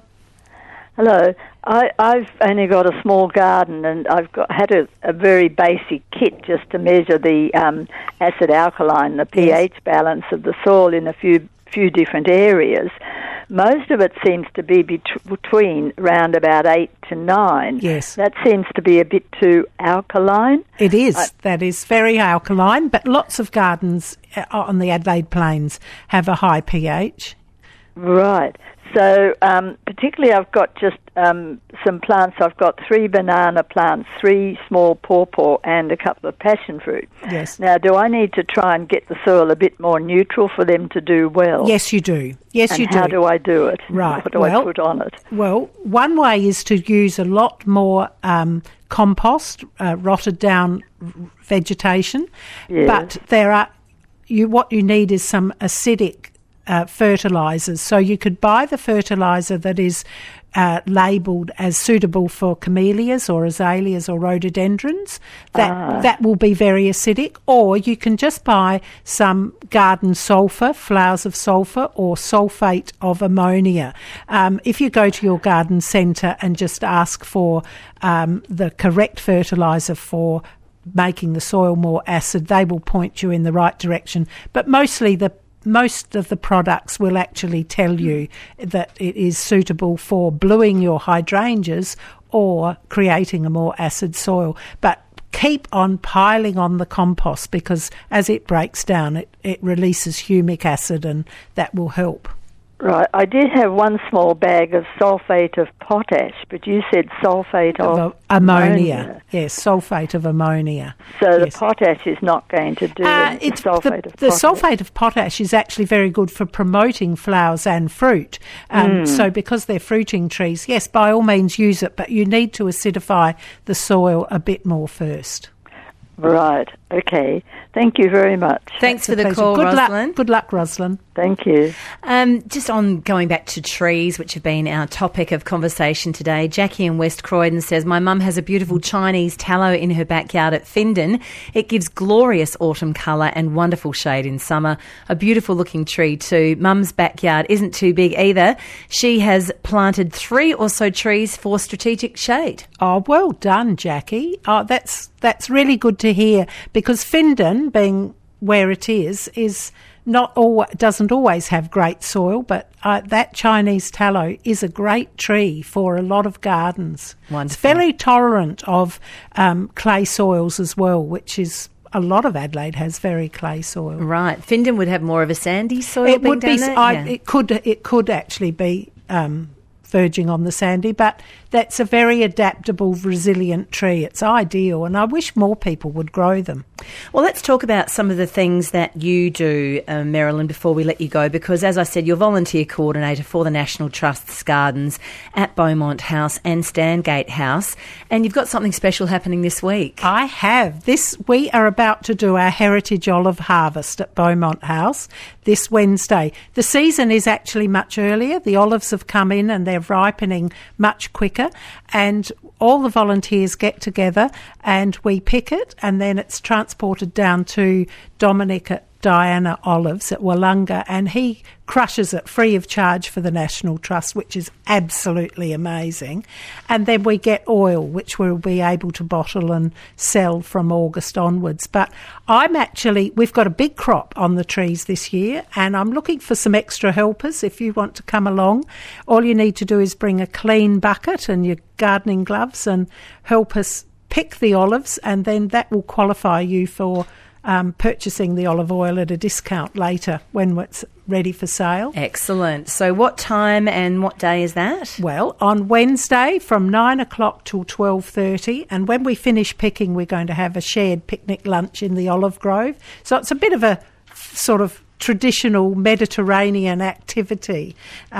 Hello. I've only got a small garden, and I've had a very basic kit just to measure the acid alkaline, the pH balance of the soil in a few different areas. Most of it seems to be between around about 8 to 9. Yes. That seems to be a bit too alkaline. It is. That is very alkaline, but lots of gardens on the Adelaide Plains have a high pH. Right. So particularly I've got just some plants. I've got 3 banana plants, 3 small pawpaw, and a couple of passion fruit. Yes. Now, do I need to try and get the soil a bit more neutral for them to do well? Yes, you do. Yes, you do. How do I do it? Right. What do I put on it? Well, one way is to use a lot more compost, rotted down vegetation. Yes. But what you need is some acidic fertilisers. So you could buy the fertiliser that is labelled as suitable for camellias or azaleas or rhododendrons. That will be very acidic. Or you can just buy some garden sulphur, flowers of sulphur, or sulphate of ammonia. If you go to your garden centre and just ask for the correct fertiliser for making the soil more acid, they will point you in the right direction. But most of the products will actually tell you that it is suitable for bluing your hydrangeas or creating a more acid soil. But keep on piling on the compost, because as it breaks down, it releases humic acid, and that will help. Right. I did have one small bag of sulphate of potash, but you said sulphate of ammonia. Yes, sulphate of ammonia. So the potash is not going to do the sulphate of potash. The sulphate of potash is actually very good for promoting flowers and fruit. So because they're fruiting trees, yes, by all means use it, but you need to acidify the soil a bit more first. Right. Okay. Thank you very much. Thanks for the call, Rosalind. Good luck, Rosalind. Thank you. Just on going back to trees, which have been our topic of conversation today, Jackie in West Croydon says, my mum has a beautiful Chinese tallow in her backyard at Findon. It gives glorious autumn colour and wonderful shade in summer. A beautiful looking tree too. Mum's backyard isn't too big either. She has planted 3 or so trees for strategic shade. Oh, well done, Jackie. Oh, that's really good to hear, because Findon, being where it is doesn't always have great soil, but that Chinese tallow is a great tree for a lot of gardens. Wonderful. It's very tolerant of clay soils as well, which is a lot of Adelaide has very clay soil. Right. Findon would have more of a sandy soil. It would be. It could actually be verging on the sandy, but that's a very adaptable, resilient tree. It's ideal, and I wish more people would grow them. Well, let's talk about some of the things that you do, Marilyn, before we let you go, because, as I said, you're volunteer coordinator for the National Trust's gardens at Beaumont House and Standgate House, and you've got something special happening this week. I have. We are about to do our Heritage Olive Harvest at Beaumont House this Wednesday. The season is actually much earlier. The olives have come in and they're ripening much quicker, and all the volunteers get together and we pick it, and then it's transported down to Dominic at Diana Olives at Wollonga, and he crushes it free of charge for the National Trust, which is absolutely amazing. And then we get oil, which we'll be able to bottle and sell from August onwards. But we've got a big crop on the trees this year, and I'm looking for some extra helpers if you want to come along. All you need to do is bring a clean bucket and your gardening gloves and help us pick the olives, and then that will qualify you for purchasing the olive oil at a discount later when it's ready for sale. Excellent. So what time and what day is that? Well, on Wednesday from 9 o'clock till 12:30, and when we finish picking, we're going to have a shared picnic lunch in the olive grove. So it's a bit of a sort of traditional Mediterranean activity.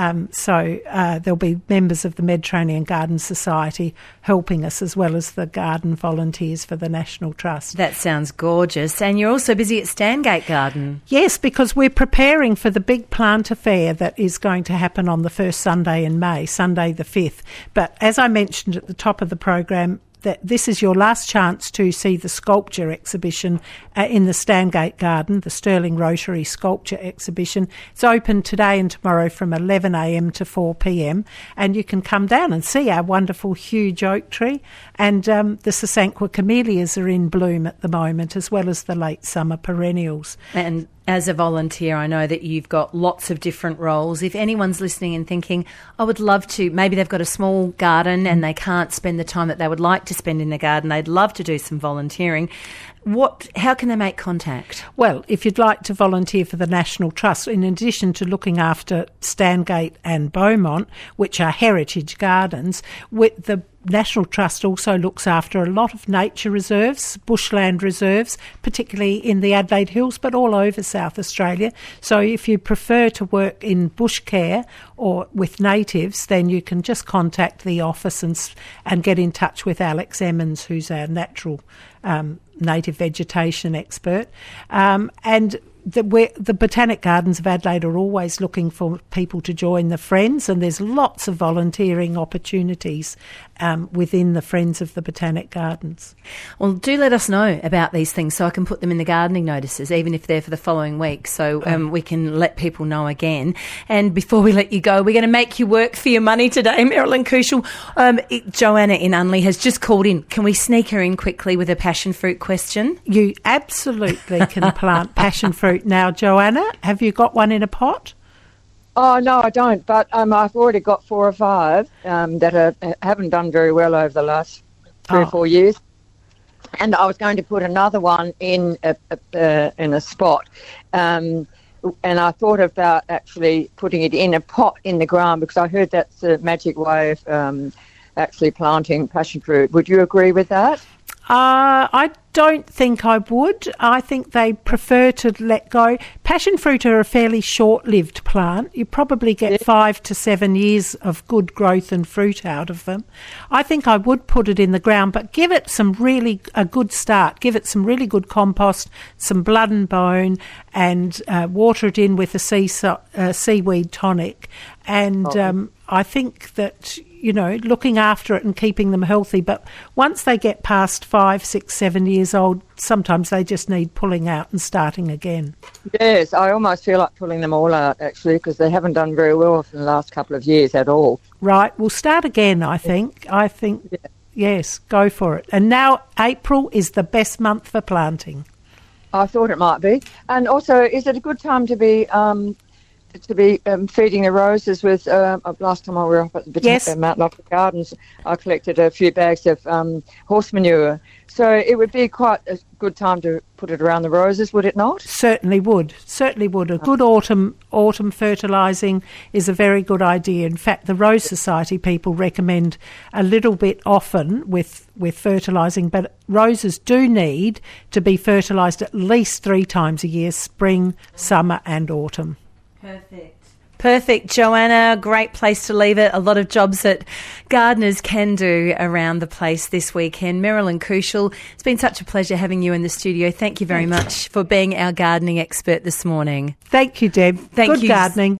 So there'll be members of the Mediterranean Garden Society helping us, as well as the garden volunteers for the National Trust. That sounds gorgeous. And you're also busy at Standgate Garden. Yes, because we're preparing for the big plant affair that is going to happen on the first Sunday in May, Sunday the 5th. But as I mentioned at the top of the program, that this is your last chance to see the sculpture exhibition in the Standgate Garden, the Stirling Rotary Sculpture Exhibition. It's open today and tomorrow from 11 a.m. to 4 p.m, and you can come down and see our wonderful huge oak tree, and the Sasanqua camellias are in bloom at the moment, as well as the late summer perennials. And as a volunteer, I know that you've got lots of different roles. If anyone's listening and thinking, I would love to, maybe they've got a small garden and they can't spend the time that they would like to spend in the garden, they'd love to do some volunteering. How can they make contact? Well, if you'd like to volunteer for the National Trust, in addition to looking after Standgate and Beaumont, which are heritage gardens, with the National Trust also looks after a lot of nature reserves, bushland reserves, particularly in the Adelaide Hills, but all over South Australia. So if you prefer to work in bush care or with natives, then you can just contact the office and get in touch with Alex Emmons, who's our natural native vegetation expert. And the Botanic Gardens of Adelaide are always looking for people to join the Friends, and there's lots of volunteering opportunities within the Friends of the Botanic Gardens. Well, do let us know about these things so I can put them in the gardening notices, even if they're for the following week, so we can let people know again. And before we let you go, we're going to make you work for your money today, Marilyn Kuschel. Joanna in Unley has just called in. Can we sneak her in quickly with a passion fruit question? You absolutely can plant passion fruit now, Joanna. Have you got one in a pot? Oh, no, I don't, but I've already got 4 or 5 that haven't done very well over the last 3 or 4 years. And I was going to put another one in a spot. And I thought about actually putting it in a pot in the ground, because I heard that's a magic way of actually planting passion fruit. Would you agree with that? I don't think I would. I think they prefer to let go. Passion fruit are a fairly short-lived plant. You probably get 5 to 7 years of good growth and fruit out of them. I think I would put it in the ground, but give it a good start. Give it some really good compost, some blood and bone, and water it in with a seaweed tonic. And I think that, looking after it and keeping them healthy. But once they get past 5, 6, 7 years old, sometimes they just need pulling out and starting again. Yes, I almost feel like pulling them all out, actually, because they haven't done very well in the last couple of years at all. Right, we'll start again, I think. Yes, go for it. And now April is the best month for planting. I thought it might be. And also, is it a good time to be feeding the roses with, last time I were up at the Mount Lofty Gardens, I collected a few bags of horse manure. So it would be quite a good time to put it around the roses, would it not? Certainly would. A good autumn fertilising is a very good idea. In fact, the Rose Society people recommend a little bit often with fertilising, but roses do need to be fertilised at least 3 times a year, spring, summer and autumn. Perfect, Joanna. Great place to leave it. A lot of jobs that gardeners can do around the place this weekend. Marilyn Kuschel, it's been such a pleasure having you in the studio. Thank you very much for being our gardening expert this morning. Thank you, Deb. Good gardening.